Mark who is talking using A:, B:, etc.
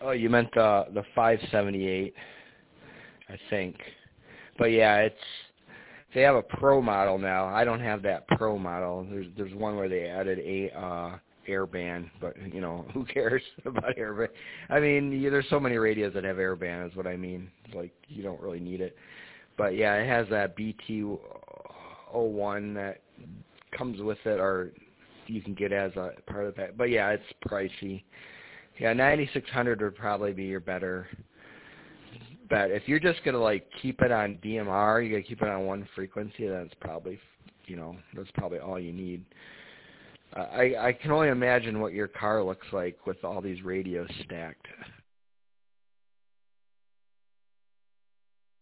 A: Oh, you meant the 578, I think. But yeah, they have a Pro model now. I don't have that Pro model. There's one where they added a airband, but who cares about airband? I mean, there's so many radios that have airband is what I mean. Like, you don't really need it. But yeah, it has that BT01 that comes with it, or you can get as a part of that. But yeah, it's pricey. Yeah, 9600 would probably be your better bet. If you're just gonna like keep it on DMR, you gotta keep it on one frequency. That's probably all you need. I can only imagine what your car looks like with all these radios stacked.